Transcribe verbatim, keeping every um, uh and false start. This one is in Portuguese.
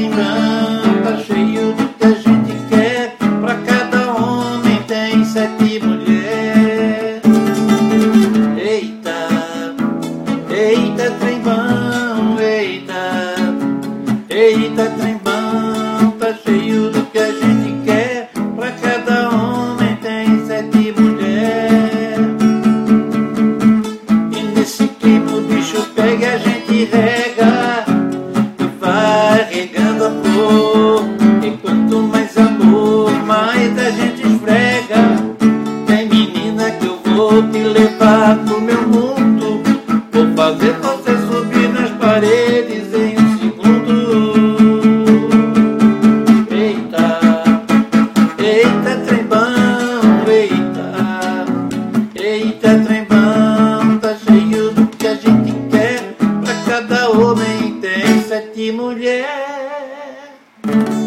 trembão tá cheio do que a gente quer. Pra cada homem tem sete mulheres. Eita, eita trembão, eita, eita trembão tá cheio do que a gente quer. Pra cada homem tem sete mulheres. E nesse clima o bicho pega e a gente rega, e vai regando a flor. E quanto mais amor, mais a gente esfrega. Tem menina que eu vou te levar pro meu mundo. Vou fazer você subir nas paredes em um segundo. Eita, eita trembão, eita, eita trembão tá cheio do que a gente quer. Pra cada homem tem sete mulheres.